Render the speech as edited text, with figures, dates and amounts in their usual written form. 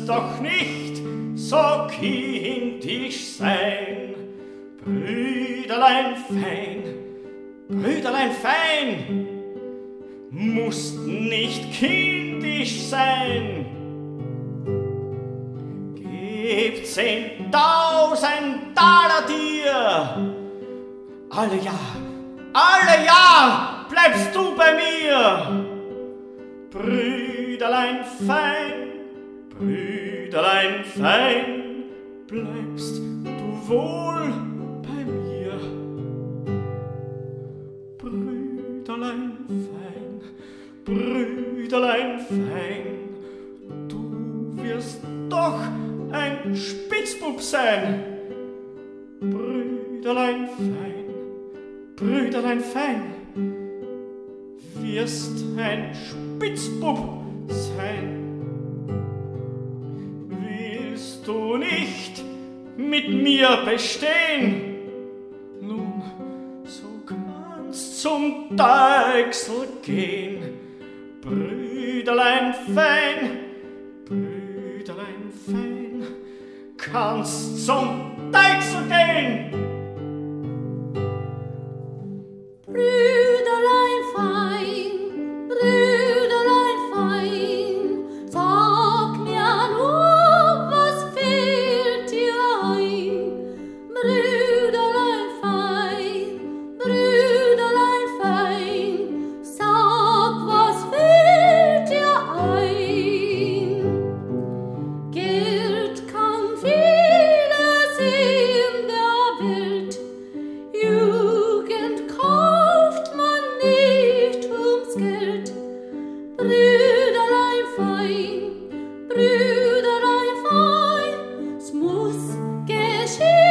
wirst doch nicht so kindisch sein. Brüderlein fein, musst nicht kindisch sein. Geb 10.000 Taler dir, alle Jahr bleibst du bei mir. Brüderlein fein, bleibst du wohl bei mir. Brüderlein fein, du wirst doch ein Spitzbub sein. Brüderlein fein, wirst ein Spitzbub sein. Willst du nicht mit mir bestehen? Nun, so kannst zum Deichsel gehen. Brüderlein fein, kannst zum Deichsel gehen. Brüderlein fein, sag mir nur, was fehlt dir ein? Brüderlein fein, sag, was fehlt dir ein? Geld kann vieles in der Welt, Jugend kauft man nicht ums Geld. Brüderlein fein, es muss geschehen.